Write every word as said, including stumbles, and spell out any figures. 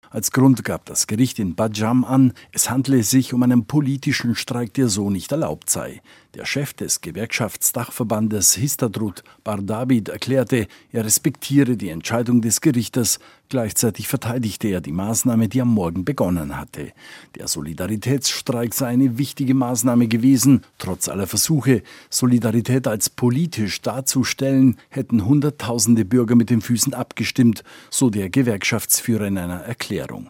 Als Grund gab das Gericht in Bajam an, es handle sich um einen politischen Streik, der so nicht erlaubt sei. Der Chef des Gewerkschaftsdachverbandes Histadrut, Bardabid, erklärte, er respektiere die Entscheidung des Gerichtes. Gleichzeitig verteidigte er die Maßnahme, die am Morgen begonnen hatte. Der Solidaritätsstreik sei eine wichtige Maßnahme gewesen. Trotz aller Versuche, Solidarität als politisch darzustellen, hätten Hunderttausende Bürger mit den Füßen abgestimmt, so der Gewerkschaftsführer in einer Erklärung.